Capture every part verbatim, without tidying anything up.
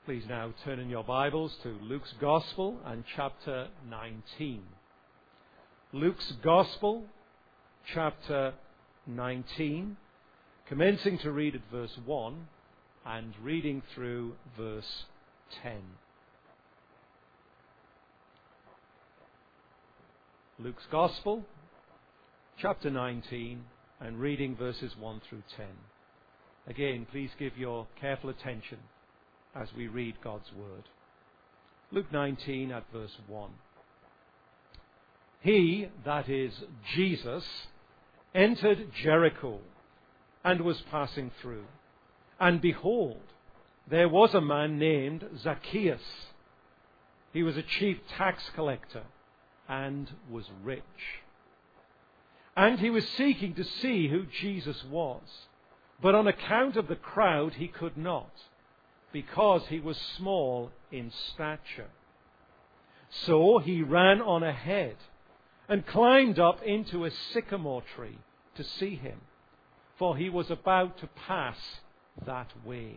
Please now turn in your Bibles to Luke's Gospel and chapter nineteen. Luke's Gospel, chapter nineteen, commencing to read at verse one and reading through verse ten. Luke's Gospel, chapter nineteen, and reading verses one through ten. Again, please give your careful attention as we read God's Word. Luke nineteen at verse one. He, that is Jesus, entered Jericho and was passing through. And behold, there was a man named Zacchaeus. He was a chief tax collector and was rich. And he was seeking to see who Jesus was, but on account of the crowd he could not, because he was small in stature. So he ran on ahead and climbed up into a sycamore tree to see him, for he was about to pass that way.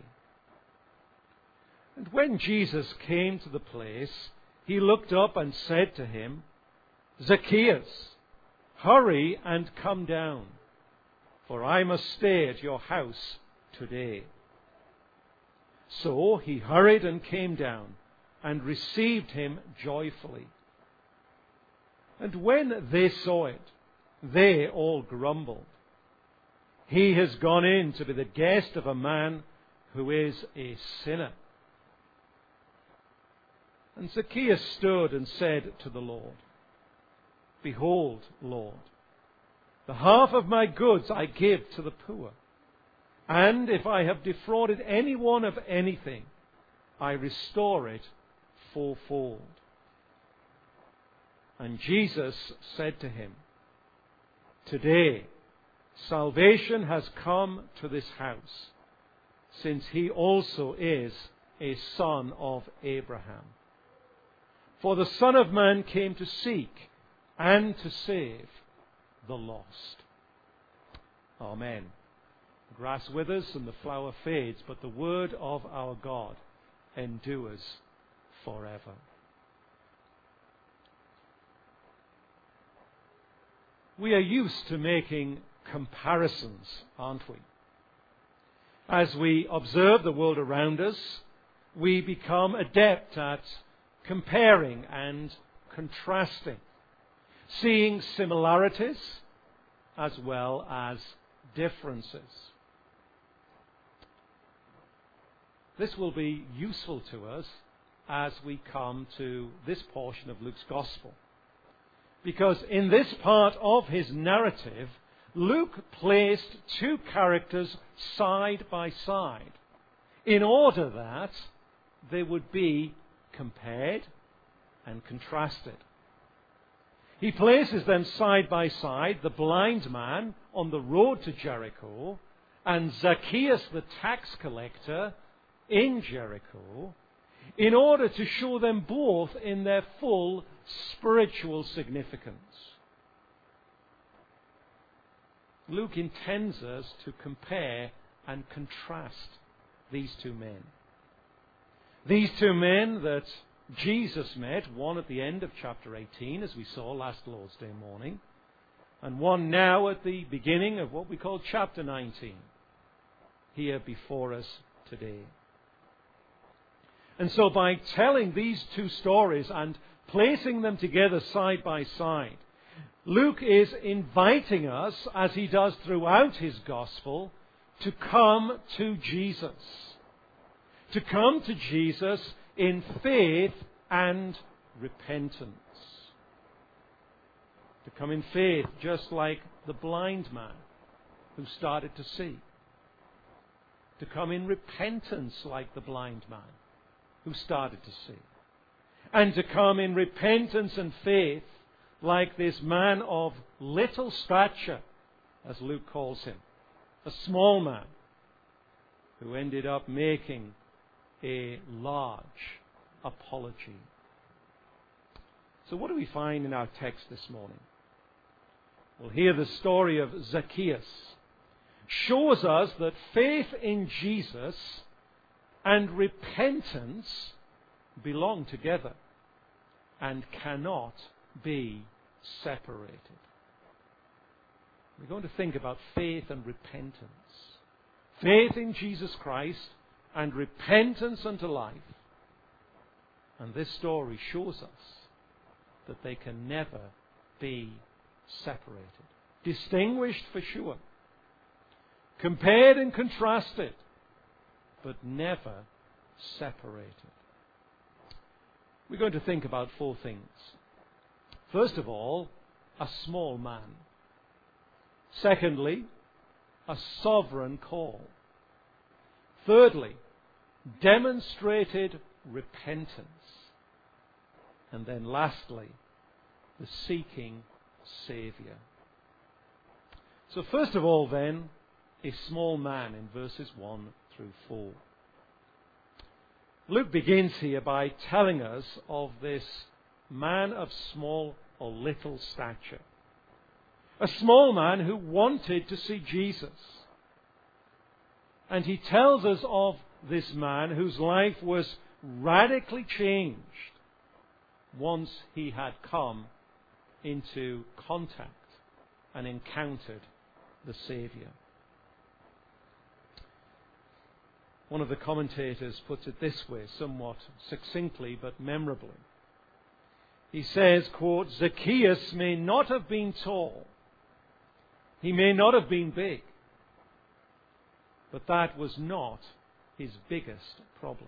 And when Jesus came to the place, he looked up and said to him, Zacchaeus, hurry and come down, for I must stay at your house today. So he hurried and came down and received him joyfully. And when they saw it, they all grumbled. He has gone in to be the guest of a man who is a sinner. And Zacchaeus stood and said to the Lord, Behold, Lord, the half of my goods I give to the poor. And if I have defrauded anyone of anything, I restore it fourfold. And Jesus said to him, Today salvation has come to this house, since he also is a son of Abraham. For the Son of Man came to seek and to save the lost. Amen. The grass withers and the flower fades, but the word of our God endures forever. We are used to making comparisons, aren't we? As we observe the world around us, we become adept at comparing and contrasting, seeing similarities as well as differences. This will be useful to us as we come to this portion of Luke's Gospel, because in this part of his narrative, Luke placed two characters side by side in order that they would be compared and contrasted. He places them side by side, the blind man on the road to Jericho and Zacchaeus the tax collector in Jericho, in order to show them both in their full spiritual significance. Luke intends us to compare and contrast these two men. These two men that Jesus met, one at the end of chapter eighteen, as we saw last Lord's Day morning, and one now at the beginning of what we call chapter nineteen, here before us today. And so by telling these two stories and placing them together side by side, Luke is inviting us, as he does throughout his gospel, to come to Jesus. To come to Jesus in faith and repentance. To come in faith just like the blind man who started to see. To come in repentance like the blind man who started to see. And to come in repentance and faith like this man of little stature, as Luke calls him, a small man who ended up making a large apology. So what do we find in our text this morning? Well, here the story of Zacchaeus shows us that faith in Jesus and repentance belong together and cannot be separated. We're going to think about faith and repentance. Faith in Jesus Christ and repentance unto life. And this story shows us that they can never be separated. Distinguished for sure. Compared and contrasted, but never separated. We're going to think about four things. First of all, a small man. Secondly, a sovereign call. Thirdly, demonstrated repentance. And then lastly, the seeking Saviour. So first of all then, a small man in verses one through four. Luke begins here by telling us of this man of small or little stature. A small man who wanted to see Jesus. And he tells us of this man whose life was radically changed once he had come into contact and encountered the Saviour. One of the commentators puts it this way, somewhat succinctly but memorably. He says, quote, Zacchaeus may not have been tall. He may not have been big. But that was not his biggest problem.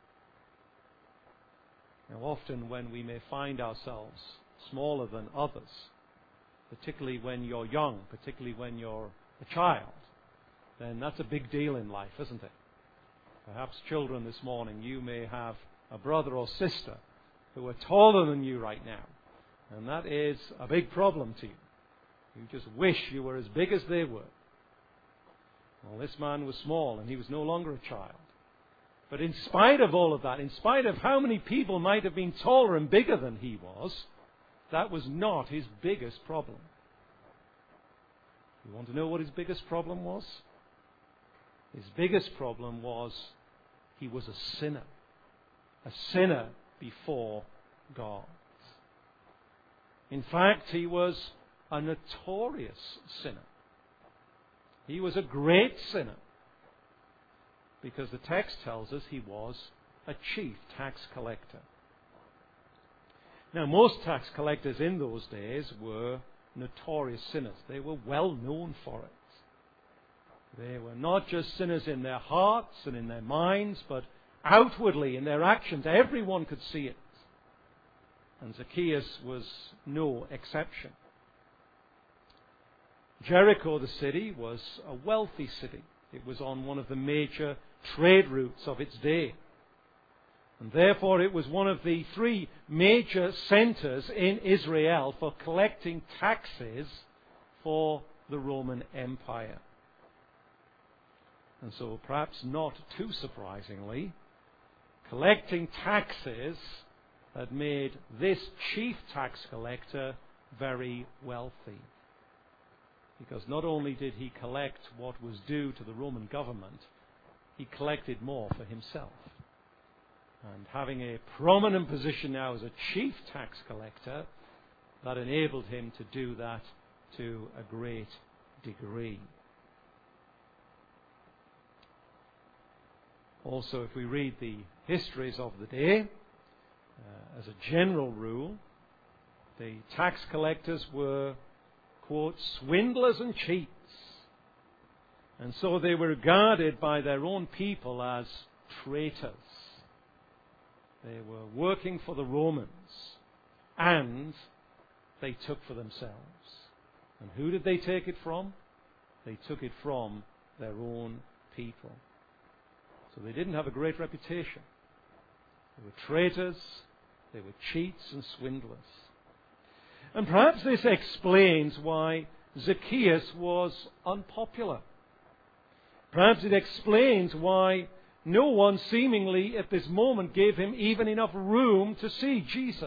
Now, often when we may find ourselves smaller than others, particularly when you're young, particularly when you're a child, then that's a big deal in life, isn't it? Perhaps children this morning, you may have a brother or sister who are taller than you right now, and that is a big problem to you. You just wish you were as big as they were. Well, this man was small, and he was no longer a child. But in spite of all of that, in spite of how many people might have been taller and bigger than he was, that was not his biggest problem. You want to know what his biggest problem was? His biggest problem was he was a sinner. A sinner before God. In fact, he was a notorious sinner. He was a great sinner. Because the text tells us he was a chief tax collector. Now, most tax collectors in those days were notorious sinners. They were well known for it. They were not just sinners in their hearts and in their minds, but outwardly in their actions. Everyone could see it. And Zacchaeus was no exception. Jericho, the city, was a wealthy city. It was on one of the major trade routes of its day. And therefore it was one of the three major centers in Israel for collecting taxes for the Roman Empire. And so, perhaps not too surprisingly, collecting taxes had made this chief tax collector very wealthy. Because not only did he collect what was due to the Roman government, he collected more for himself. And having a prominent position now as a chief tax collector, that enabled him to do that to a great degree. Also, if we read the histories of the day, uh, as a general rule, the tax collectors were, quote, swindlers and cheats. And so they were regarded by their own people as traitors. They were working for the Romans, and they took for themselves. And who did they take it from? They took it from their own people. So they didn't have a great reputation. They were traitors, they were cheats and swindlers. And perhaps this explains why Zacchaeus was unpopular. Perhaps it explains why no one seemingly at this moment gave him even enough room to see Jesus.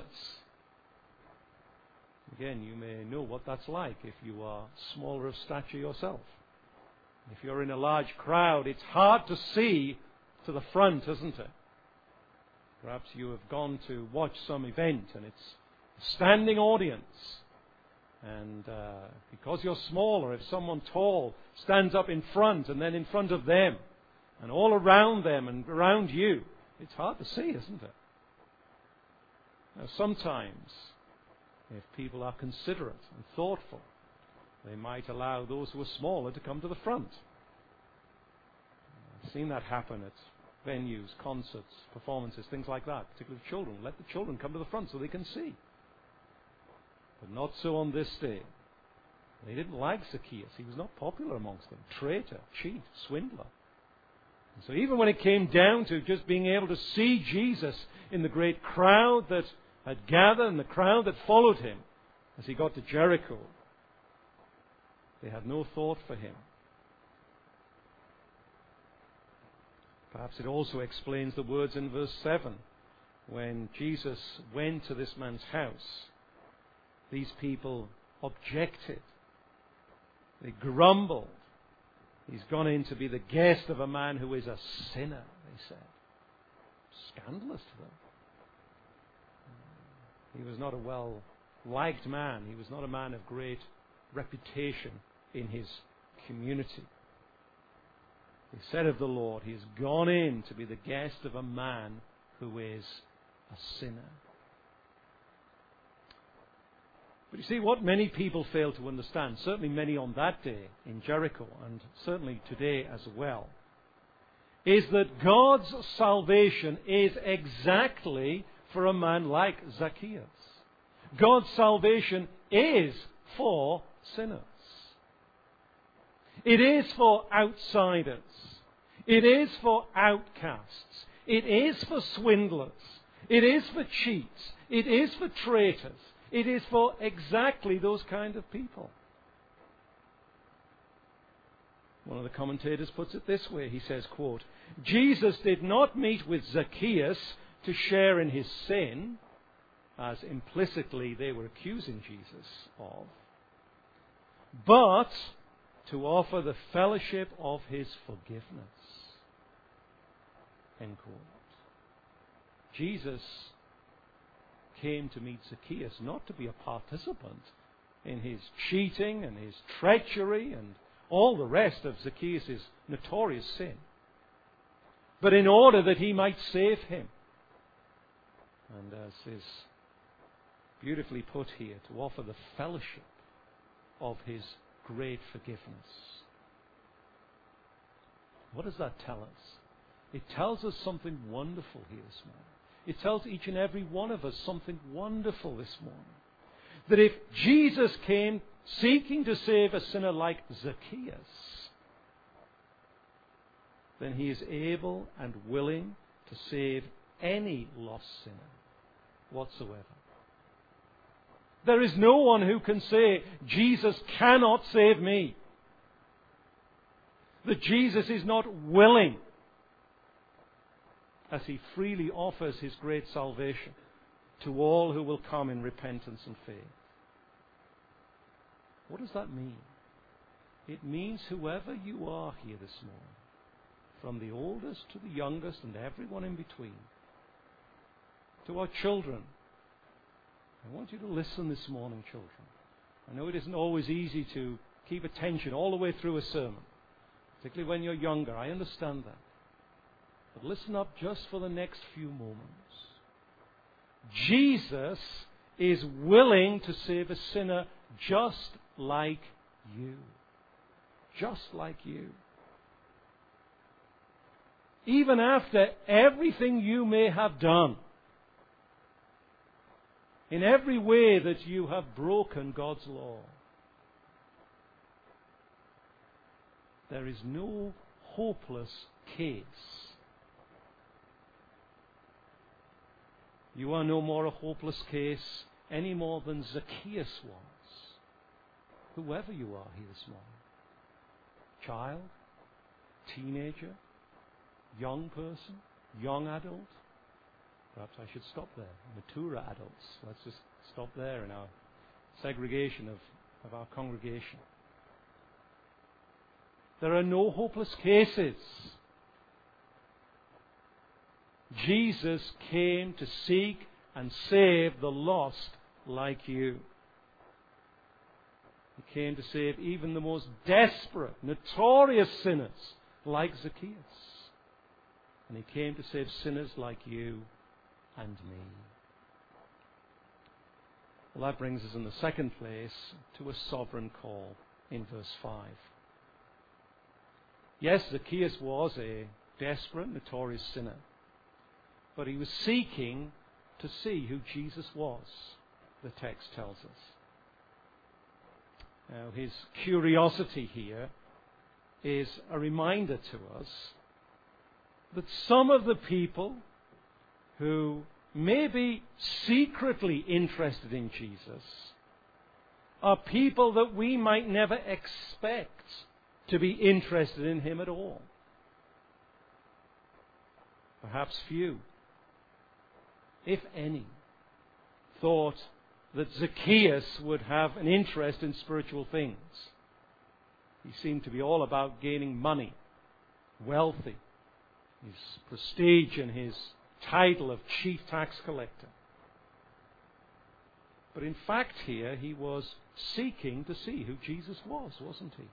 Again, you may know what that's like if you are smaller of stature yourself. If you're in a large crowd, it's hard to see to the front, isn't it? Perhaps you have gone to watch some event and it's a standing audience. And uh, because you're smaller, if someone tall stands up in front and then in front of them and all around them and around you, it's hard to see, isn't it? Now, sometimes, if people are considerate and thoughtful, they might allow those who are smaller to come to the front. I've seen that happen at venues, concerts, performances, things like that, particularly with children. Let the children come to the front so they can see. But not so on this day. They didn't like Zacchaeus. He was not popular amongst them. Traitor, cheat, swindler. And so even when it came down to just being able to see Jesus in the great crowd that had gathered and the crowd that followed him as he got to Jericho, they had no thought for him. Perhaps it also explains the words in verse seven. When Jesus went to this man's house, these people objected. They grumbled. He's gone in to be the guest of a man who is a sinner, they said. Scandalous to them. He was not a well-liked man. He was not a man of great reputation in his community. They said of the Lord, he has gone in to be the guest of a man who is a sinner. But you see, what many people fail to understand, certainly many on that day in Jericho, and certainly today as well, is that God's salvation is exactly for a man like Zacchaeus. God's salvation is for sinners. It is for outsiders. It is for outcasts. It is for swindlers. It is for cheats. It is for traitors. It is for exactly those kind of people. One of the commentators puts it this way. He says, quote, Jesus did not meet with Zacchaeus to share in his sin, as implicitly they were accusing Jesus of, but to offer the fellowship of his forgiveness. End quote. Jesus came to meet Zacchaeus not to be a participant in his cheating and his treachery and all the rest of Zacchaeus' notorious sin, but in order that he might save him. And as is beautifully put here, to offer the fellowship of his great forgiveness. What does that tell us? It tells us something wonderful here this morning. It tells each and every one of us something wonderful this morning. That if Jesus came seeking to save a sinner like Zacchaeus, then he is able and willing to save any lost sinner whatsoever. There is no one who can say, Jesus cannot save me. That Jesus is not willing, as he freely offers his great salvation to all who will come in repentance and faith. What does that mean? It means whoever you are here this morning, from the oldest to the youngest and everyone in between, to our children, I want you to listen this morning, children. I know it isn't always easy to keep attention all the way through a sermon, particularly when you're younger. I understand that. But listen up just for the next few moments. Jesus is willing to save a sinner just like you. Just like you. Even after everything you may have done, in every way that you have broken God's law, there is no hopeless case. You are no more a hopeless case any more than Zacchaeus was. Whoever you are here this morning. Child, teenager, young person, young adult. Perhaps I should stop there. Mature adults. Let's just stop there in our segregation of, of our congregation. There are no hopeless cases. Jesus came to seek and save the lost like you. He came to save even the most desperate, notorious sinners like Zacchaeus. And he came to save sinners like you and me. Well, that brings us in the second place to a sovereign call in verse five. Yes, Zacchaeus was a desperate, notorious sinner, but he was seeking to see who Jesus was, the text tells us. Now, his curiosity here is a reminder to us that some of the people who may be secretly interested in Jesus are people that we might never expect to be interested in him at all. Perhaps few, if any, thought that Zacchaeus would have an interest in spiritual things. He seemed to be all about gaining money, wealthy, his prestige and his title of chief tax collector. But in fact here he was seeking to see who Jesus was, wasn't he?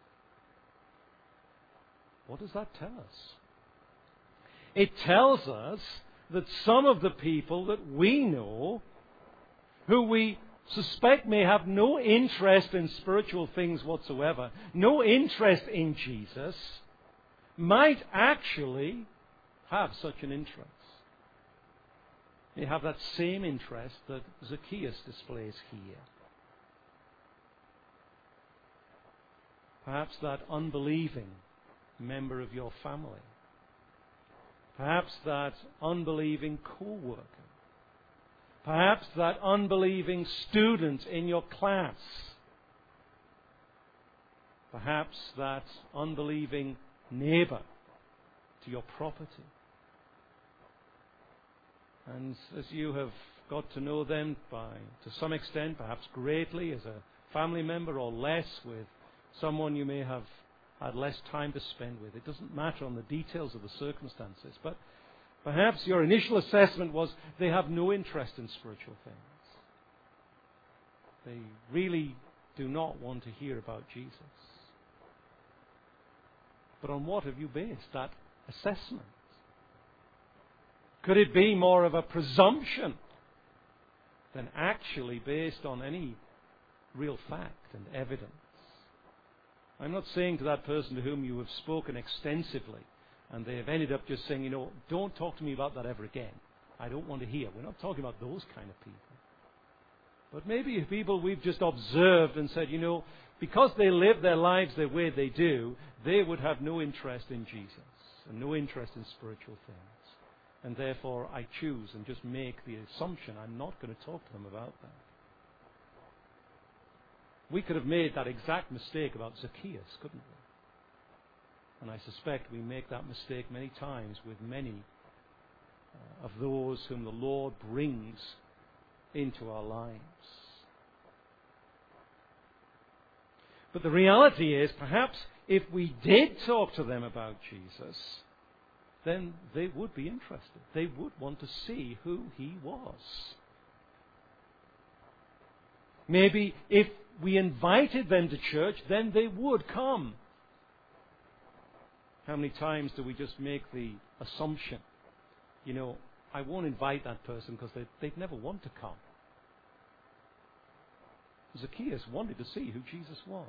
What does that tell us? It tells us that some of the people that we know, who we suspect may have no interest in spiritual things whatsoever, no interest in Jesus, might actually have such an interest. They have that same interest that Zacchaeus displays here. Perhaps that unbelieving member of your family. Perhaps that unbelieving co-worker. Perhaps that unbelieving student in your class. Perhaps that unbelieving neighbor to your property. And as you have got to know them by, to some extent, perhaps greatly, as a family member, or less with someone you may have had less time to spend with. It doesn't matter on the details of the circumstances, but perhaps your initial assessment was they have no interest in spiritual things. They really do not want to hear about Jesus. But on what have you based that assessment? Could it be more of a presumption than actually based on any real fact and evidence? I'm not saying to that person to whom you have spoken extensively and they have ended up just saying, you know, don't talk to me about that ever again. I don't want to hear. We're not talking about those kind of people. But maybe people we've just observed and said, you know, because they live their lives the way they do, they would have no interest in Jesus and no interest in spiritual things. And therefore I choose and just make the assumption I'm not going to talk to them about that. We could have made that exact mistake about Zacchaeus, couldn't we? And I suspect we make that mistake many times with many uh, of those whom the Lord brings into our lives. But the reality is, perhaps if we did talk to them about Jesus, then they would be interested. They would want to see who he was. Maybe if we invited them to church, then they would come. How many times do we just make the assumption, you know, I won't invite that person because they'd, they'd never want to come. Zacchaeus wanted to see who Jesus was.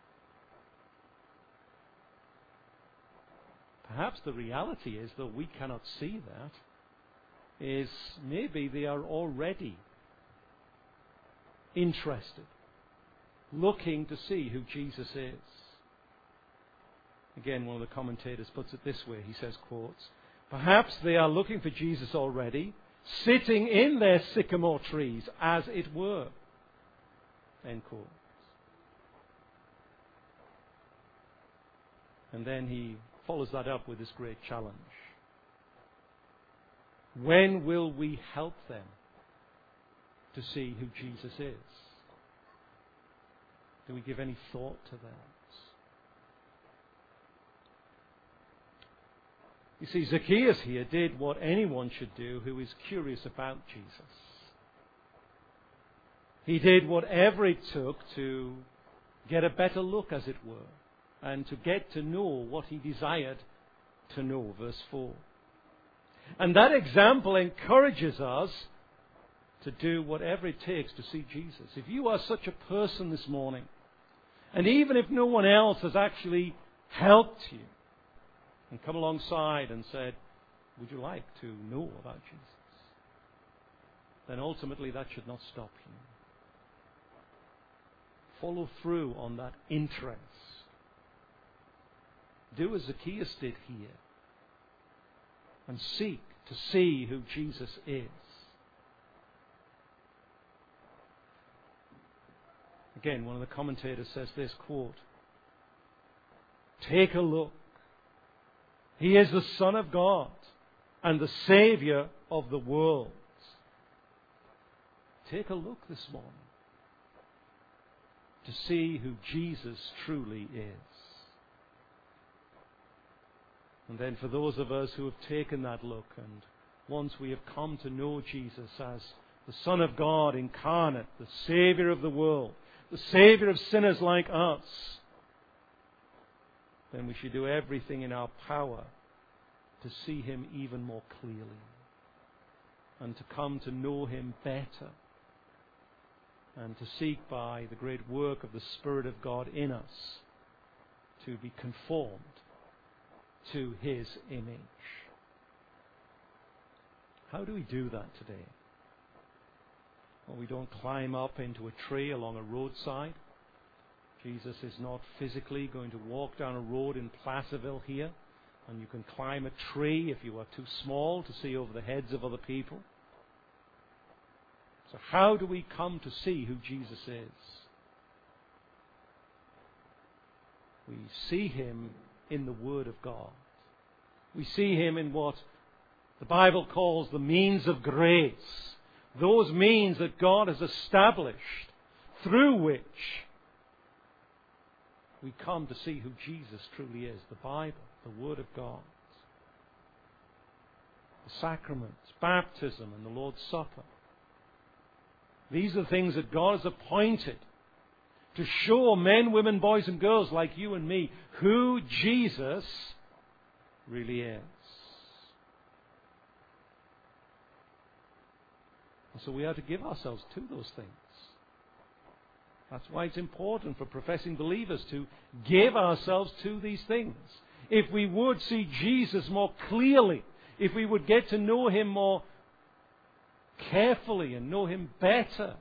Perhaps the reality is, though we cannot see that, is maybe they are already interested, looking to see who Jesus is. Again, one of the commentators puts it this way. He says, quotes, perhaps they are looking for Jesus already, sitting in their sycamore trees, as it were. End quote. And then he follows that up with this great challenge. When will we help them to see who Jesus is? Do we give any thought to that? You see, Zacchaeus here did what anyone should do who is curious about Jesus. He did whatever it took to get a better look, as it were, and to get to know what he desired to know. Verse four. And that example encourages us to do whatever it takes to see Jesus. If you are such a person this morning, and even if no one else has actually helped you and come alongside and said, would you like to know about Jesus? Then ultimately that should not stop you. Follow through on that interest. Do as Zacchaeus did here and seek to see who Jesus is. Again, one of the commentators says this, quote, take a look. He is the Son of God and the Savior of the world. Take a look this morning to see who Jesus truly is. And then for those of us who have taken that look, and once we have come to know Jesus as the Son of God incarnate, the Savior of the world, the Savior of sinners like us, then we should do everything in our power to see Him even more clearly and to come to know Him better and to seek by the great work of the Spirit of God in us to be conformed to His image. How do we do that today? Well, we don't climb up into a tree along a roadside. Jesus is not physically going to walk down a road in Placerville here, and you can climb a tree if you are too small to see over the heads of other people. So how do we come to see who Jesus is? We see Him in the Word of God. We see Him in what the Bible calls the means of grace. Those means that God has established through which we come to see who Jesus truly is. The Bible, the Word of God. The sacraments, baptism and the Lord's Supper. These are the things that God has appointed to show men, women, boys and girls like you and me who Jesus really is. And so we are to give ourselves to those things. That's why it's important for professing believers to give ourselves to these things. If we would see Jesus more clearly, if we would get to know Him more carefully and know Him better,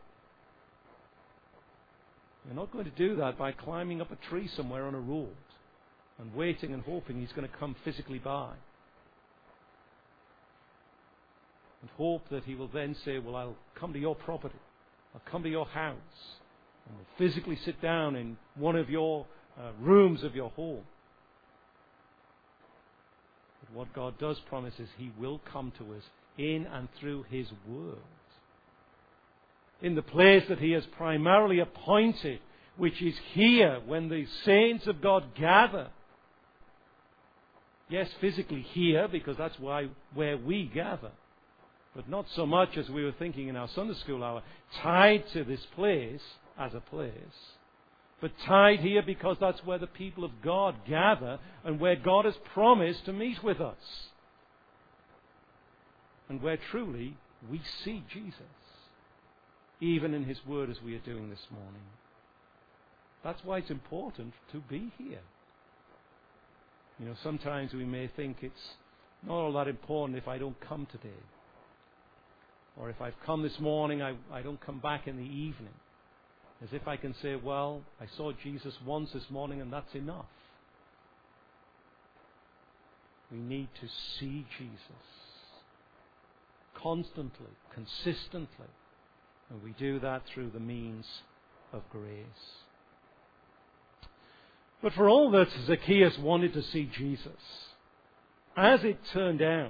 we're not going to do that by climbing up a tree somewhere on a road and waiting and hoping He's going to come physically by. And hope that He will then say, well, I'll come to your property. I'll come to your house. And we'll physically sit down in one of your uh, rooms of your home. But what God does promise is He will come to us in and through His Word. In the place that He has primarily appointed, which is here when the saints of God gather. Yes, physically here, because that's why where we gather. But not so much as we were thinking in our Sunday school hour, tied to this place as a place, but tied here because that's where the people of God gather and where God has promised to meet with us. And where truly we see Jesus, even in His Word as we are doing this morning. That's why it's important to be here. You know, sometimes we may think it's not all that important if I don't come today. Or if I've come this morning, I, I don't come back in the evening. As if I can say, well, I saw Jesus once this morning and that's enough. We need to see Jesus constantly, consistently. And we do that through the means of grace. But for all that Zacchaeus wanted to see Jesus, as it turned out,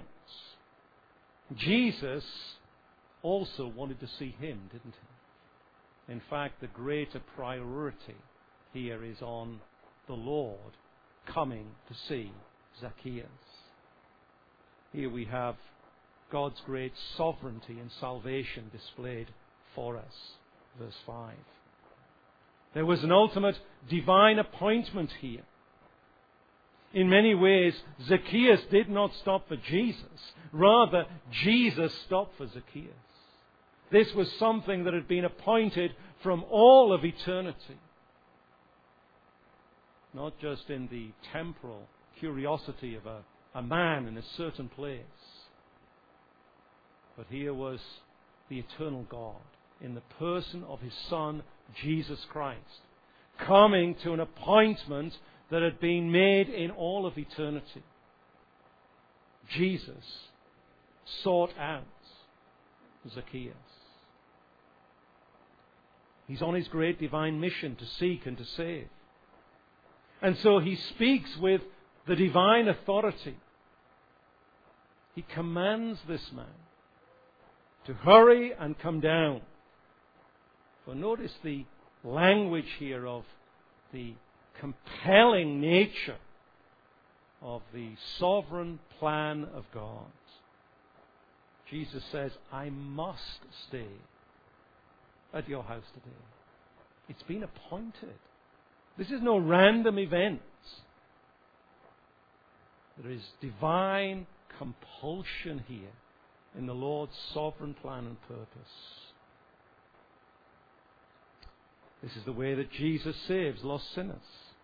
Jesus also wanted to see him, didn't he? In fact, the greater priority here is on the Lord coming to see Zacchaeus. Here we have God's great sovereignty and salvation displayed for us. Verse five. There was an ultimate divine appointment here. In many ways, Zacchaeus did not stop for Jesus. Rather, Jesus stopped for Zacchaeus. This was something that had been appointed from all of eternity. Not just in the temporal curiosity of a, a man in a certain place. But here was the eternal God in the person of his Son, Jesus Christ, coming to an appointment that had been made in all of eternity. Jesus sought out Zacchaeus. He's on his great divine mission to seek and to save. And so he speaks with the divine authority. He commands this man to hurry and come down. For notice the language here of the compelling nature of the sovereign plan of God. Jesus says, I must stay at your house today. It's been appointed. This is no random event. There is divine compulsion here in the Lord's sovereign plan and purpose. This is the way that Jesus saves lost sinners.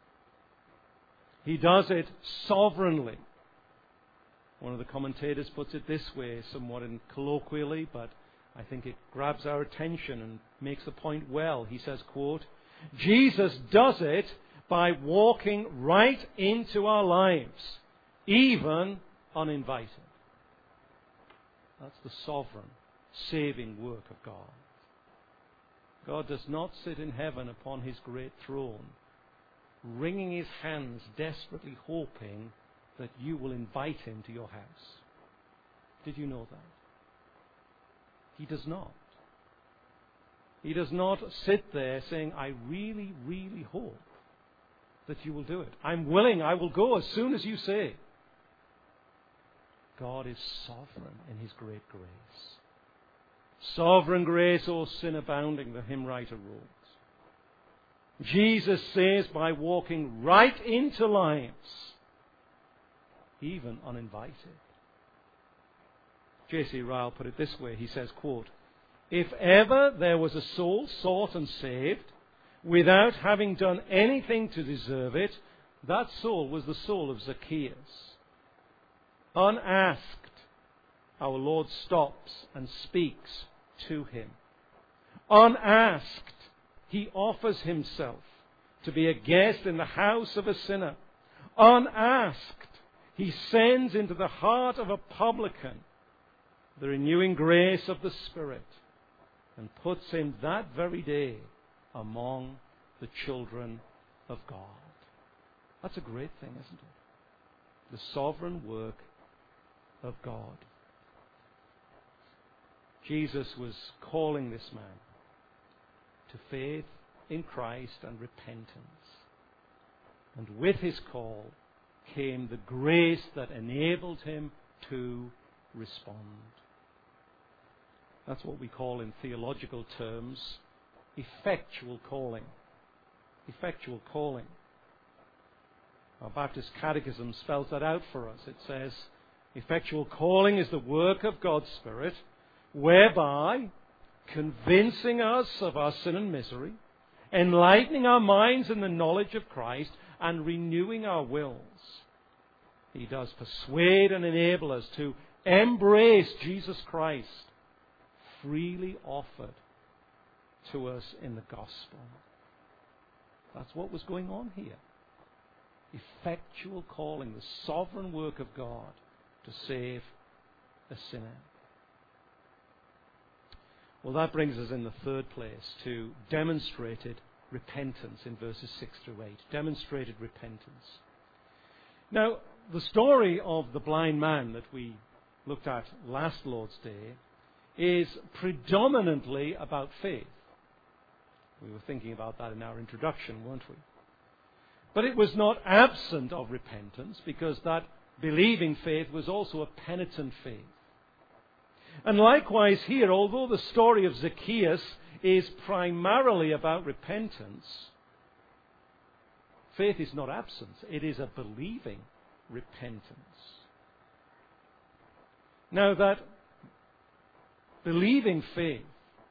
He does it sovereignly. One of the commentators puts it this way, somewhat in colloquially, but I think it grabs our attention and makes the point well. He says, quote, Jesus does it by walking right into our lives, even uninvited. That's the sovereign, saving work of God. God does not sit in heaven upon his great throne, wringing his hands, desperately hoping that you will invite him to your house. Did you know that? He does not. He does not sit there saying, I really, really hope that you will do it. I'm willing, I will go as soon as you say. God is sovereign in his great grace. Sovereign grace, O sin abounding, the hymn writer wrote. Jesus says by walking right into lives, even uninvited. J C Ryle put it this way. He says, quote, if ever there was a soul sought and saved without having done anything to deserve it, that soul was the soul of Zacchaeus. Unasked, our Lord stops and speaks to him. Unasked, he offers himself to be a guest in the house of a sinner. Unasked, he sends into the heart of a publican the renewing grace of the Spirit and puts him that very day among the children of God. That's a great thing, isn't it? The sovereign work of God. Jesus was calling this man to faith in Christ and repentance. And with his call came the grace that enabled him to respond. That's what we call in theological terms effectual calling. Effectual calling. Our Baptist Catechism spells that out for us. It says, effectual calling is the work of God's Spirit, whereby, convincing us of our sin and misery, enlightening our minds in the knowledge of Christ, and renewing our wills, he does persuade and enable us to embrace Jesus Christ, freely offered to us in the gospel. That's what was going on here. Effectual calling, the sovereign work of God to save a sinner. Well, that brings us in the third place to demonstrated repentance in verses six through eight. Demonstrated repentance. Now, the story of the blind man that we looked at last Lord's Day is predominantly about faith. We were thinking about that in our introduction, weren't we? But it was not absent of repentance, because that believing faith was also a penitent faith. And likewise here, although the story of Zacchaeus is primarily about repentance, faith is not absent. It is a believing repentance. Now that believing faith,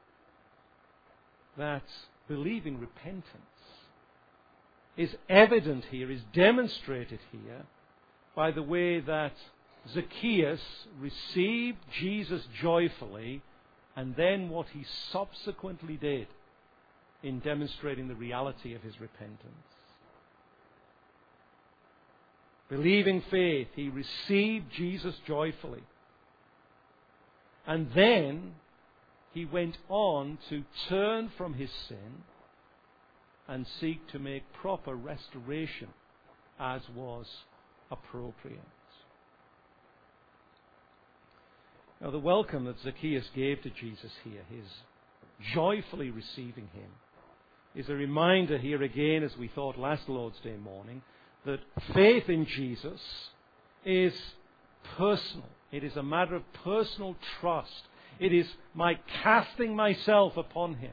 that believing repentance, is evident here, is demonstrated here by the way that Zacchaeus received Jesus joyfully, and then what he subsequently did in demonstrating the reality of his repentance. Believing faith, he received Jesus joyfully. And then he went on to turn from his sin and seek to make proper restoration as was appropriate. Now, the welcome that Zacchaeus gave to Jesus here, his joyfully receiving him, is a reminder here again, as we thought last Lord's Day morning, that faith in Jesus is personal. It is a matter of personal trust. It is my casting myself upon him.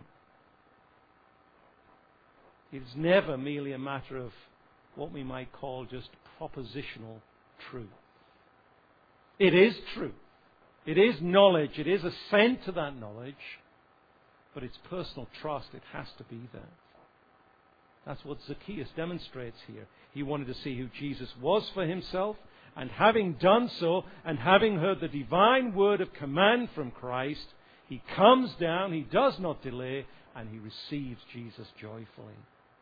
It is never merely a matter of what we might call just propositional truth. It is truth. It is knowledge. It is assent to that knowledge. But it's personal trust. It has to be there. That's what Zacchaeus demonstrates here. He wanted to see who Jesus was for himself. And having done so, and having heard the divine word of command from Christ, he comes down, he does not delay, and he receives Jesus joyfully.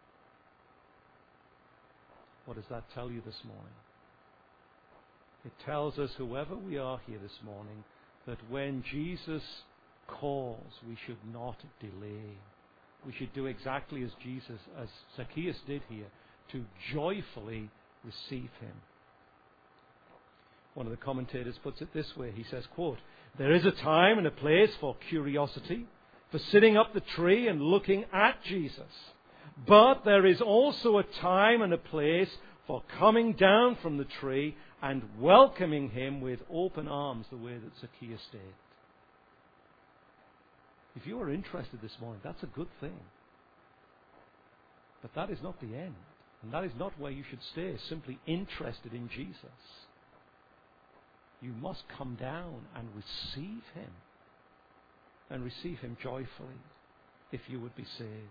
What does that tell you this morning? It tells us, whoever we are here this morning, that when Jesus calls, we should not delay. We should do exactly as Jesus, as Zacchaeus did here, to joyfully receive him. One of the commentators puts it this way. He says, quote, "There is a time and a place for curiosity, for sitting up the tree and looking at Jesus. But there is also a time and a place for coming down from the tree and welcoming him with open arms, the way that Zacchaeus did." If you are interested this morning, that's a good thing. But that is not the end. And that is not where you should stay, simply interested in Jesus. You must come down and receive him. And receive him joyfully, if you would be saved.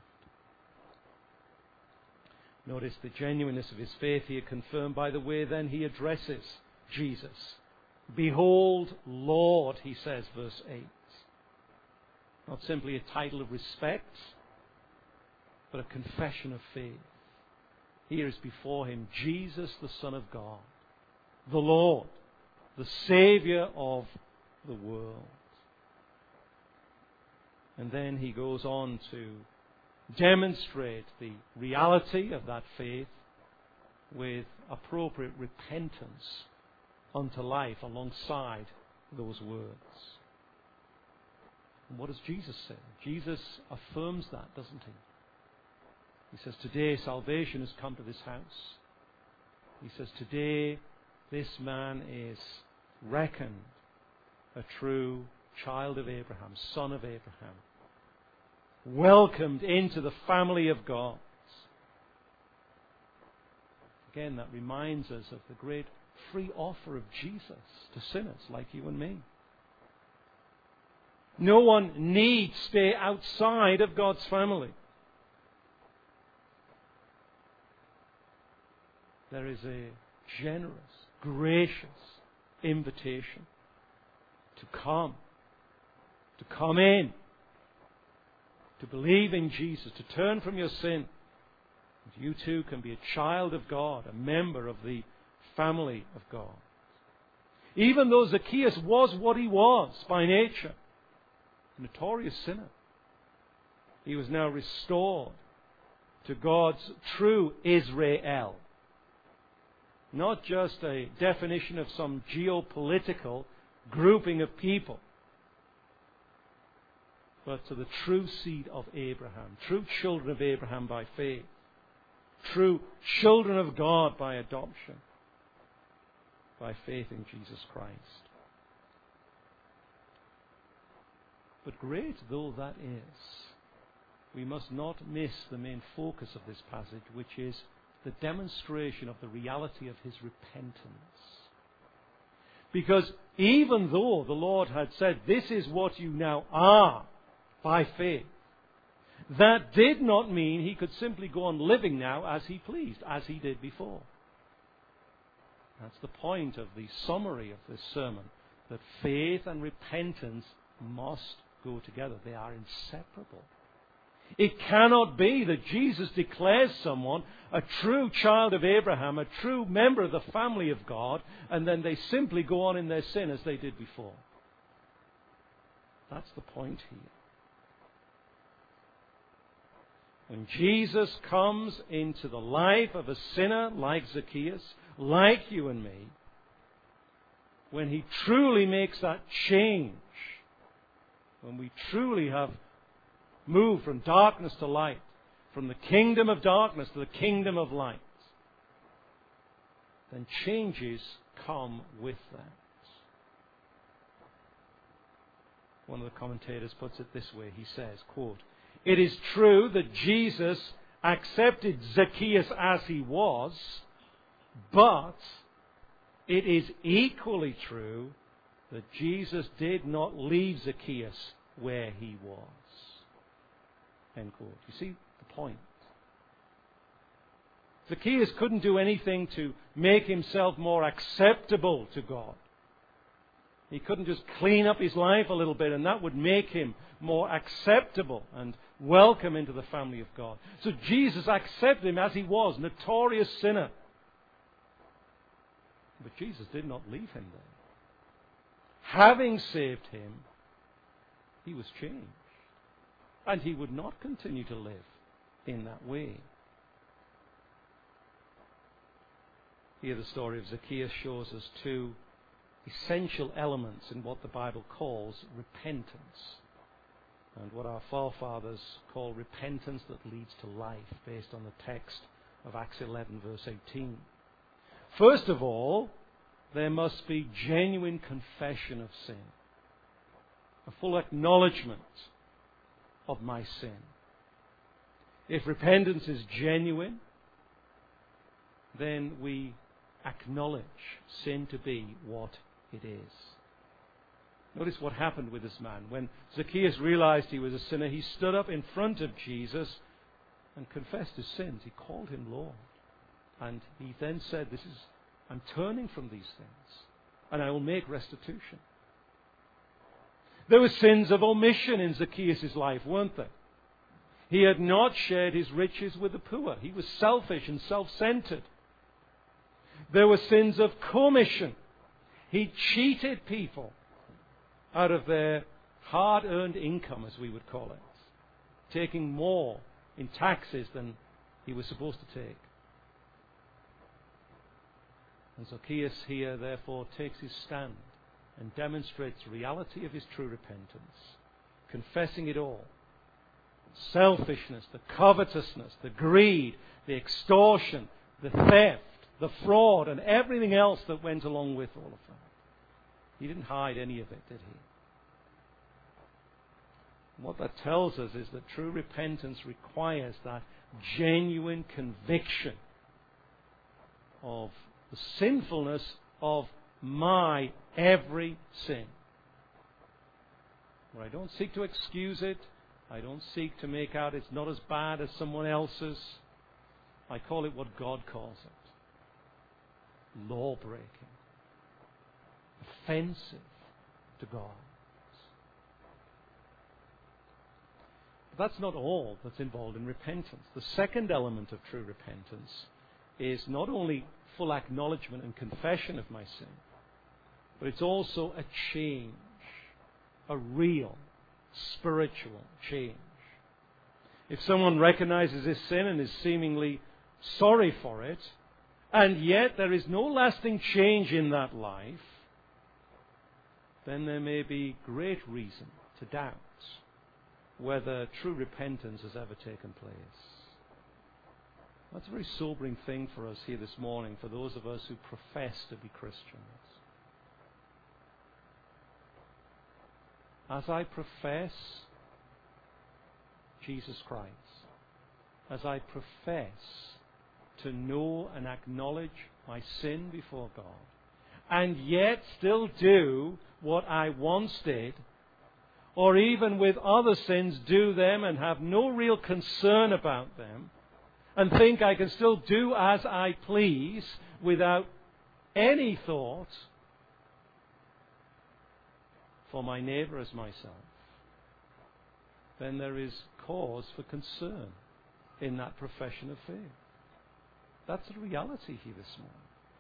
Notice the genuineness of his faith here confirmed by the way then he addresses Jesus. "Behold, Lord," he says, verse eight. Not simply a title of respect, but a confession of faith. Here is before him Jesus, the Son of God, the Lord, the Savior of the world. And then he goes on to demonstrate the reality of that faith with appropriate repentance unto life alongside those words. And what does Jesus say? Jesus affirms that, doesn't he? He says, "Today salvation has come to this house." He says, "Today this man is reckoned a true child of Abraham, son of Abraham, welcomed into the family of God." Again, that reminds us of the great free offer of Jesus to sinners like you and me. No one need stay outside of God's family. There is a generous, gracious invitation to come, to come in, to believe in Jesus, to turn from your sin. And you too can be a child of God, a member of the family of God. Even though Zacchaeus was what he was by nature, a notorious sinner, he was now restored to God's true Israel. Not just a definition of some geopolitical grouping of people, but to the true seed of Abraham, true children of Abraham by faith, true children of God by adoption, by faith in Jesus Christ. But great though that is, we must not miss the main focus of this passage, which is the demonstration of the reality of his repentance. Because even though the Lord had said, this is what you now are by faith, that did not mean he could simply go on living now as he pleased, as he did before. That's the point of the summary of this sermon, that faith and repentance must go together. They are inseparable. It cannot be that Jesus declares someone a true child of Abraham, a true member of the family of God, and then they simply go on in their sin as they did before. That's the point here. When Jesus comes into the life of a sinner like Zacchaeus, like you and me, when he truly makes that change, when we truly have moved from darkness to light, from the kingdom of darkness to the kingdom of light, then changes come with that. One of the commentators puts it this way. He says, quote, "It is true that Jesus accepted Zacchaeus as he was, but it is equally true that Jesus did not leave Zacchaeus where he was." End quote. You see the point? Zacchaeus couldn't do anything to make himself more acceptable to God. He couldn't just clean up his life a little bit and that would make him more acceptable and welcome into the family of God. So Jesus accepted him as he was, notorious sinner. But Jesus did not leave him there. Having saved him, he was changed. And he would not continue to live in that way. Here the story of Zacchaeus shows us two essential elements in what the Bible calls repentance, and what our forefathers call repentance that leads to life, based on the text of Acts eleven verse eighteen. First of all, there must be genuine confession of sin, a full acknowledgement of my sin. If repentance is genuine, then we acknowledge sin to be what it is. Notice what happened with this man. When Zacchaeus realized he was a sinner, he stood up in front of Jesus and confessed his sins. He called him Lord. And he then said, "This is, I'm turning from these things, and I will make restitution." There were sins of omission in Zacchaeus' life, weren't there? He had not shared his riches with the poor. He was selfish and self-centered. There were sins of commission. He cheated people out of their hard-earned income, as we would call it, taking more in taxes than he was supposed to take. And Zacchaeus here, therefore, takes his stand and demonstrates the reality of his true repentance, confessing it all. Selfishness, the covetousness, the greed, the extortion, the theft, the fraud, and everything else that went along with all of that. He didn't hide any of it, did he? And what that tells us is that true repentance requires that genuine conviction of the sinfulness of my every sin. Where I don't seek to excuse it, I don't seek to make out it's not as bad as someone else's. I call it what God calls it: law-breaking, offensive to God. But that's not all that's involved in repentance. The second element of true repentance is not only full acknowledgement and confession of my sin, but it's also a change, a real spiritual change. If someone recognizes his sin and is seemingly sorry for it, and yet there is no lasting change in that life, then there may be great reason to doubt whether true repentance has ever taken place. That's a very sobering thing for us here this morning, for those of us who profess to be Christians. As I profess Jesus Christ, as I profess to know and acknowledge my sin before God, and yet still do what I once did, or even with other sins do them and have no real concern about them, and think I can still do as I please without any thought for my neighbor as myself, then there is cause for concern in that profession of faith. That's the reality here this morning.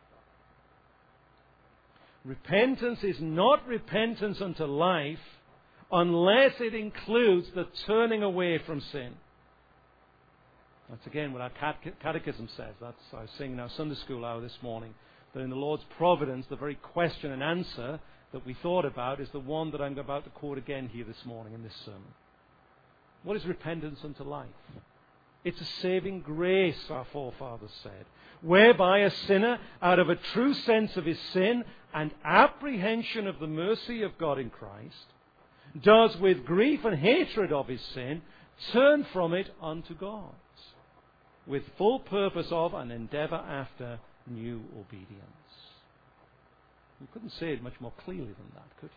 Repentance is not repentance unto life unless it includes the turning away from sin. That's again what our catechism says. That's, I was saying in our Sunday school hour this morning, that in the Lord's providence, the very question and answer that we thought about is the one that I'm about to quote again here this morning in this sermon. What is repentance unto life? It's a saving grace, our forefathers said, whereby a sinner, out of a true sense of his sin and apprehension of the mercy of God in Christ, does with grief and hatred of his sin turn from it unto God, with full purpose of and endeavour after new obedience. You couldn't say it much more clearly than that, could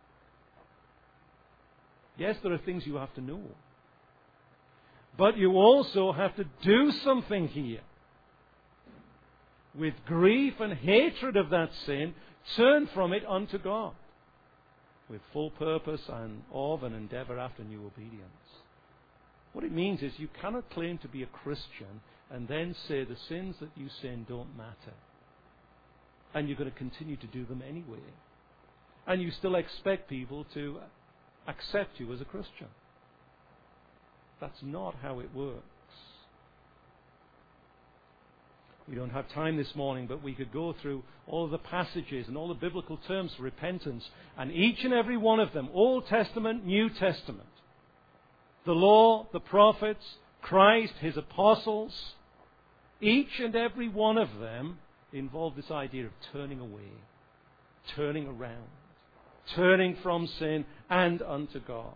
you? Yes, there are things you have to know. But you also have to do something here. With grief and hatred of that sin, turn from it unto God, with full purpose and of and endeavour after new obedience. What it means is you cannot claim to be a Christian and then say the sins that you sin don't matter. And you're going to continue to do them anyway. And you still expect people to accept you as a Christian. That's not how it works. We don't have time this morning, but we could go through all of the passages and all the biblical terms for repentance, and each and every one of them, Old Testament, New Testament, the law, the prophets, Christ, his apostles, each and every one of them involve this idea of turning away, turning around, turning from sin and unto God.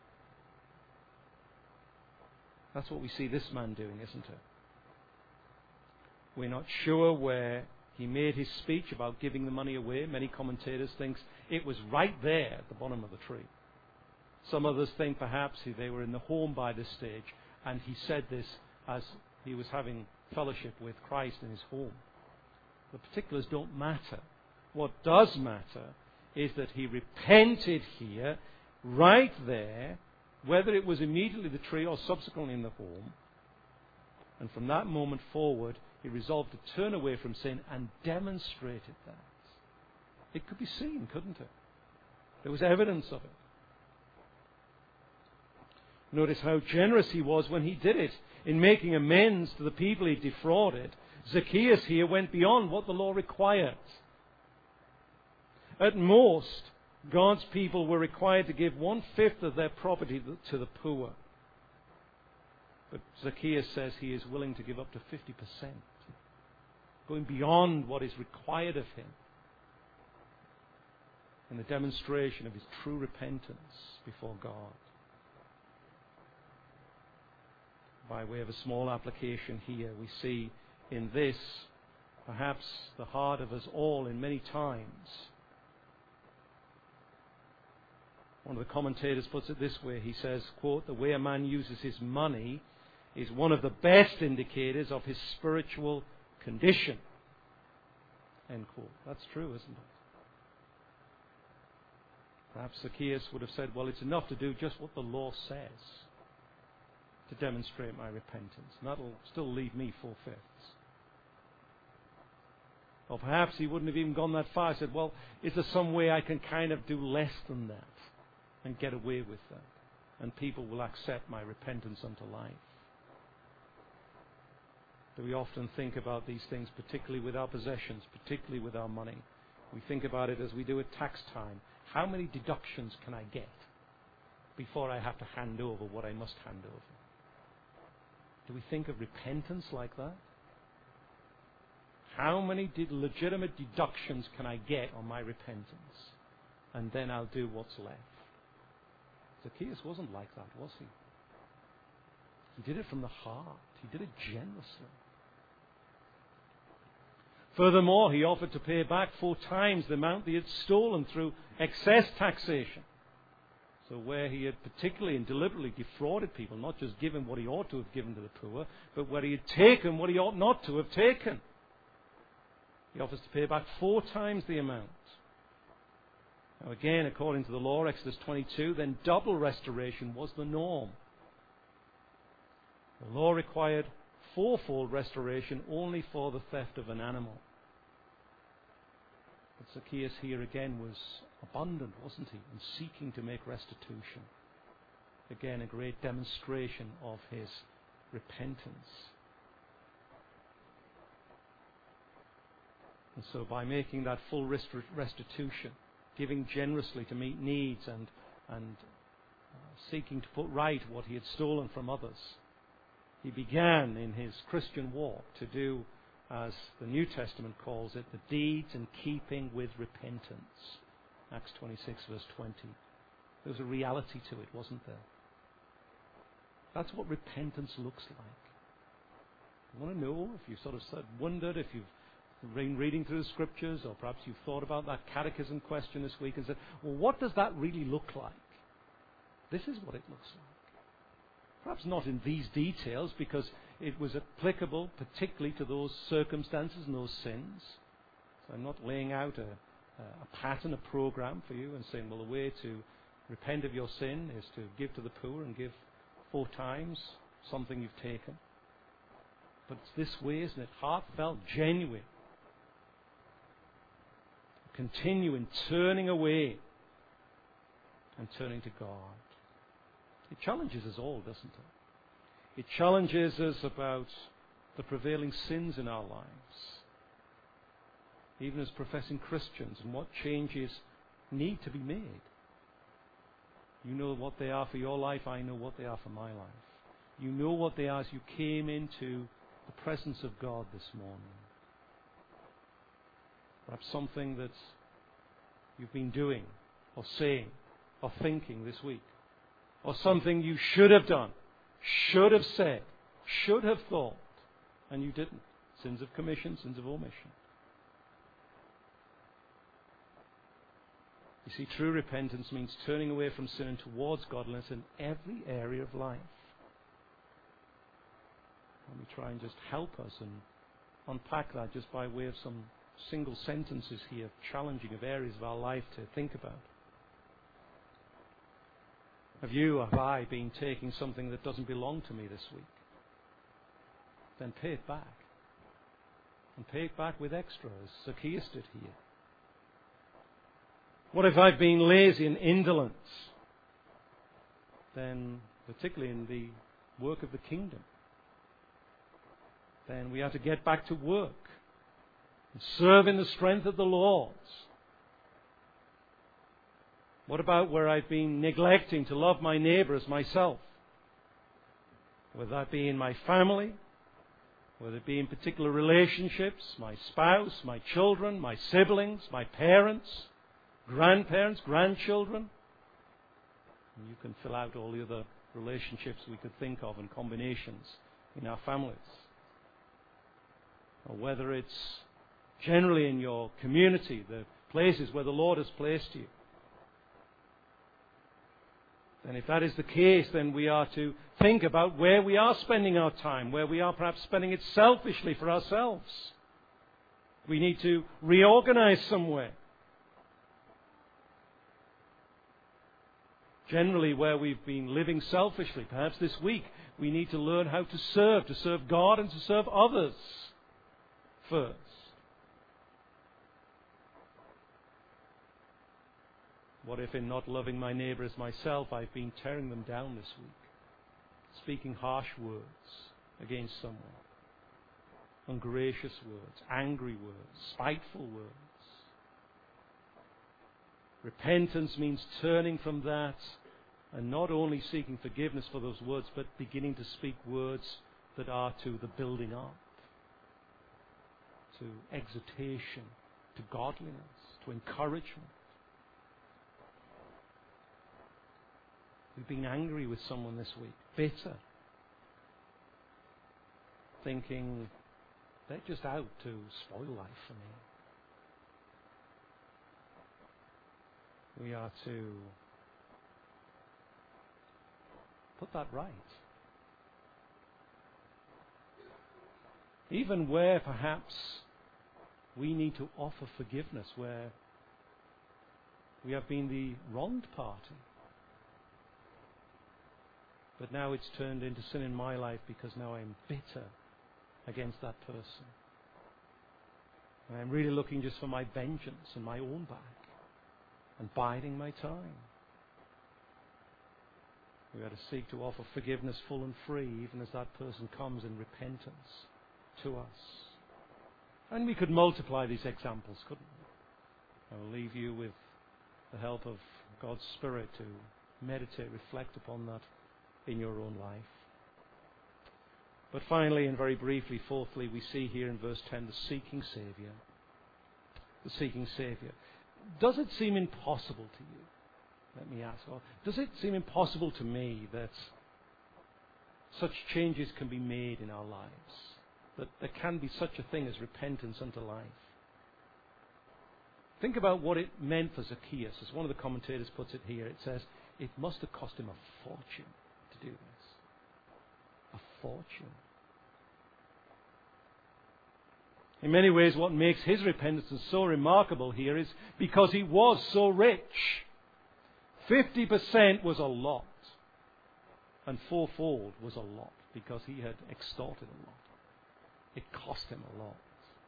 That's what we see this man doing, isn't it? We're not sure where he made his speech about giving the money away. Many commentators think it was right there at the bottom of the tree. Some others think perhaps they were in the home by this stage, and he said this as he was having fellowship with Christ in his home. The particulars don't matter. What does matter is that he repented here, right there, whether it was immediately the tree or subsequently in the home. And from that moment forward, he resolved to turn away from sin and demonstrated that. It could be seen, couldn't it? There was evidence of it. Notice how generous he was when he did it in making amends to the people he defrauded. Zacchaeus here went beyond what the law required. At most, God's people were required to give one-fifth of their property to the poor. But Zacchaeus says he is willing to give up to fifty percent, going beyond what is required of him in the demonstration of his true repentance before God. By way of a small application here, we see in this perhaps the heart of us all in many times. One of the commentators puts it this way. He says, quote, "The way a man uses his money is one of the best indicators of his spiritual condition." End quote. That's true, isn't it? Perhaps Zacchaeus would have said, well, it's enough to do just what the law says to demonstrate my repentance. And that'll still leave me four-fifths. Or perhaps he wouldn't have even gone that far. He said, well, is there some way I can kind of do less than that and get away with that? And people will accept my repentance unto life. Do we often think about these things, particularly with our possessions, particularly with our money? We think about it as we do at tax time. How many deductions can I get before I have to hand over what I must hand over? Do we think of repentance like that? How many did legitimate deductions can I get on my repentance? And then I'll do what's left. Zacchaeus wasn't like that, was he? He did it from the heart. He did it generously. Furthermore, he offered to pay back four times the amount he had stolen through excess taxation. So where he had particularly and deliberately defrauded people, not just given what he ought to have given to the poor, but where he had taken what he ought not to have taken. He offers to pay back four times the amount. Now again, according to the law, Exodus twenty-two, then double restoration was the norm. The law required fourfold restoration only for the theft of an animal. But Zacchaeus here again was abundant, wasn't he, in seeking to make restitution. Again, a great demonstration of his repentance. And so by making that full restitution, giving generously to meet needs and, and uh, seeking to put right what he had stolen from others, he began in his Christian walk to do, as the New Testament calls it, the deeds in keeping with repentance. Acts twenty-six, verse twenty. There was a reality to it, wasn't there? That's what repentance looks like. You want to know, if you've sort of wondered, if you've been reading through the Scriptures, or perhaps you've thought about that catechism question this week and said, well, what does that really look like? This is what it looks like. Perhaps not in these details, because it was applicable particularly to those circumstances and those sins. So I'm not laying out a, a pattern, a program for you and saying, well, the way to repent of your sin is to give to the poor and give four times something you've taken. But it's this way, isn't it? Heartfelt, genuine. Continue in turning away and turning to God. It challenges us all, doesn't it? It challenges us about the prevailing sins in our lives, even as professing Christians, and what changes need to be made. You know what they are for your life, I know what they are for my life. You know what they are as you came into the presence of God this morning. Perhaps something that you've been doing, or saying, or thinking this week. Or something you should have done, should have said, should have thought, and you didn't. Sins of commission, sins of omission. You see, true repentance means turning away from sin and towards godliness in every area of life. Let me try and just help us and unpack that just by way of some single sentences here, challenging of areas of our life to think about. Have you, have I, been taking something that doesn't belong to me this week? Then pay it back. And pay it back with extra, as Zacchaeus did here. What if I've been lazy and indolent? Then, particularly in the work of the kingdom, then we have to get back to work and serve in the strength of the Lord. What about where I've been neglecting to love my neighbor as myself? Whether that be in my family, whether it be in particular relationships, my spouse, my children, my siblings, my parents, grandparents, grandchildren. And you can fill out all the other relationships we could think of and combinations in our families. Or whether it's generally in your community, the places where the Lord has placed you. And if that is the case, then we are to think about where we are spending our time, where we are perhaps spending it selfishly for ourselves. We need to reorganize somewhere. Generally, where we've been living selfishly, perhaps this week, we need to learn how to serve, to serve God and to serve others first. What if in not loving my neighbor as myself, I've been tearing them down this week, speaking harsh words against someone, ungracious words, angry words, spiteful words? Repentance means turning from that and not only seeking forgiveness for those words, but beginning to speak words that are to the building up, to exhortation, to godliness, to encouragement. We've been angry with someone this week, bitter, thinking they're just out to spoil life for me. We are to put that right. Even where perhaps we need to offer forgiveness, where we have been the wronged party. But now it's turned into sin in my life because now I'm bitter against that person. And I'm really looking just for my vengeance and my own back and biding my time. We are to seek to offer forgiveness full and free, even as that person comes in repentance to us. And we could multiply these examples, couldn't we? I will leave you with the help of God's Spirit to meditate, reflect upon that in your own life. But finally, and very briefly, fourthly, we see here in verse ten the seeking Saviour. The seeking Saviour. Does it seem impossible to you? Let me ask. Well, does it seem impossible to me that such changes can be made in our lives? That there can be such a thing as repentance unto life? Think about what it meant for Zacchaeus. As one of the commentators puts it here, it says, it must have cost him a fortune to do this. A fortune. In many ways, what makes his repentance so remarkable here is because he was so rich. Fifty percent was a lot. And fourfold was a lot because he had extorted a lot. It cost him a lot.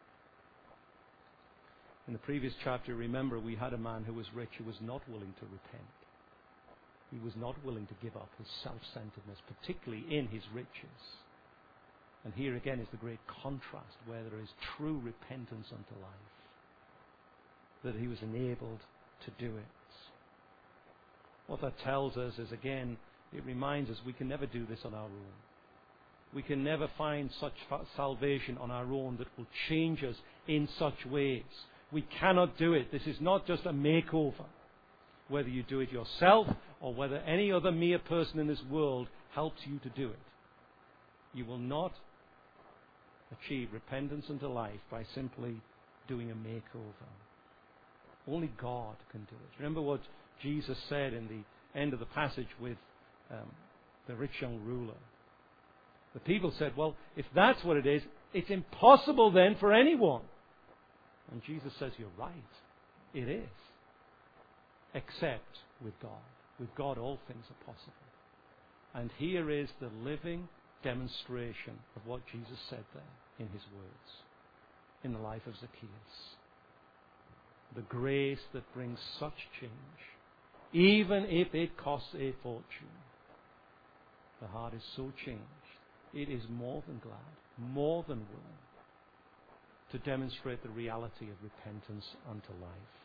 In the previous chapter, remember, we had a man who was rich who was not willing to repent. He was not willing to give up his self-centeredness, particularly in his riches. And here again is the great contrast where there is true repentance unto life. That he was enabled to do it. What that tells us is, again, it reminds us we can never do this on our own. We can never find such salvation on our own that will change us in such ways. We cannot do it. This is not just a makeover. Whether you do it yourself or whether any other mere person in this world helps you to do it. You will not achieve repentance unto life by simply doing a makeover. Only God can do it. Remember what Jesus said in the end of the passage with um, the rich young ruler. The people said, well, if that's what it is, it's impossible then for anyone. And Jesus says, you're right. It is. Except with God. With God, all things are possible. And here is the living demonstration of what Jesus said there in his words, in the life of Zacchaeus. The grace that brings such change, even if it costs a fortune. The heart is so changed. It is more than glad, more than willing to demonstrate the reality of repentance unto life.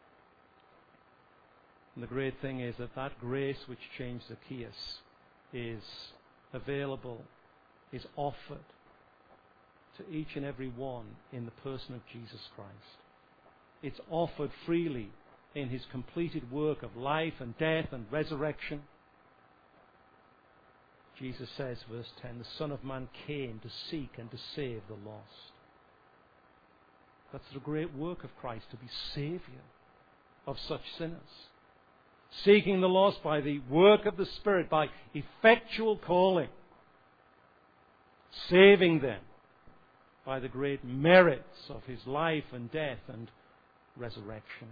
And the great thing is that that grace which changed Zacchaeus is available, is offered to each and every one in the person of Jesus Christ. It's offered freely in his completed work of life and death and resurrection. Jesus says, verse ten, the Son of Man came to seek and to save the lost. That's the great work of Christ, to be Saviour of such sinners. Seeking the lost by the work of the Spirit, by effectual calling. Saving them by the great merits of his life and death and resurrection.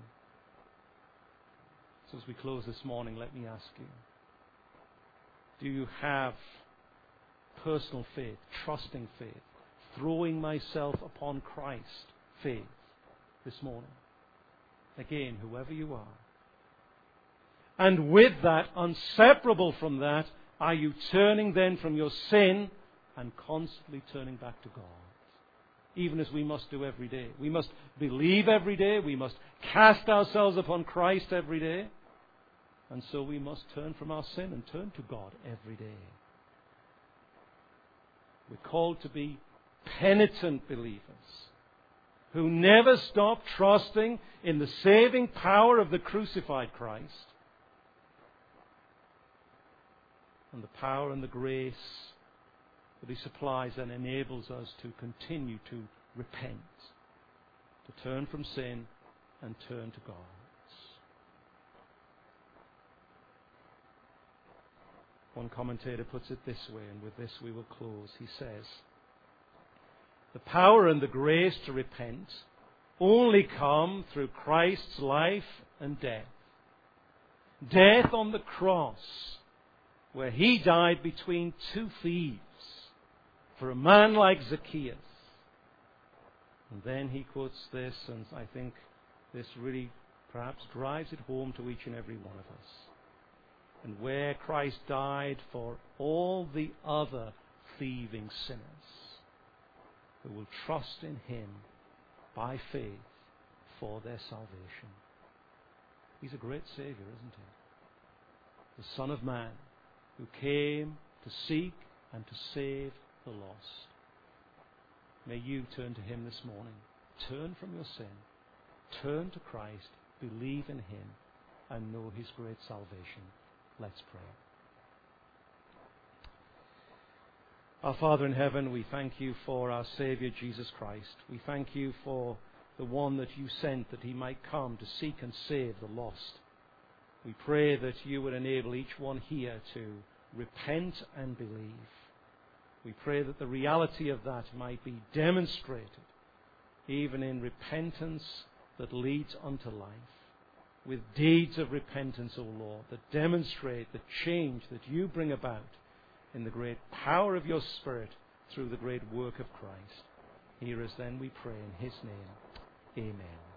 So as we close this morning, let me ask you, do you have personal faith, trusting faith, throwing myself upon Christ faith this morning? Again, whoever you are. And with that, inseparable from that, are you turning then from your sin and constantly turning back to God? Even as we must do every day. We must believe every day. We must cast ourselves upon Christ every day. And so we must turn from our sin and turn to God every day. We're called to be penitent believers who never stop trusting in the saving power of the crucified Christ and the power and the grace that He supplies and enables us to continue to repent, to turn from sin and turn to God. One commentator puts it this way, and with this we will close. He says, the power and the grace to repent only come through Christ's life and death. Death on the cross, where He died between two thieves for a man like Zacchaeus. And then he quotes this, and I think this really perhaps drives it home to each and every one of us. And where Christ died for all the other thieving sinners who will trust in Him by faith for their salvation. He's a great Savior, isn't He? The Son of Man who came to seek and to save the lost. May you turn to Him this morning. Turn from your sin. Turn to Christ. Believe in Him and know His great salvation. Let's pray. Our Father in heaven, we thank You for our Saviour Jesus Christ. We thank You for the one that You sent that He might come to seek and save the lost. We pray that You would enable each one here to repent and believe. We pray that the reality of that might be demonstrated even in repentance that leads unto life, with deeds of repentance, O Lord, that demonstrate the change that You bring about in the great power of Your Spirit through the great work of Christ. Hear us then, we pray, in His name. Amen.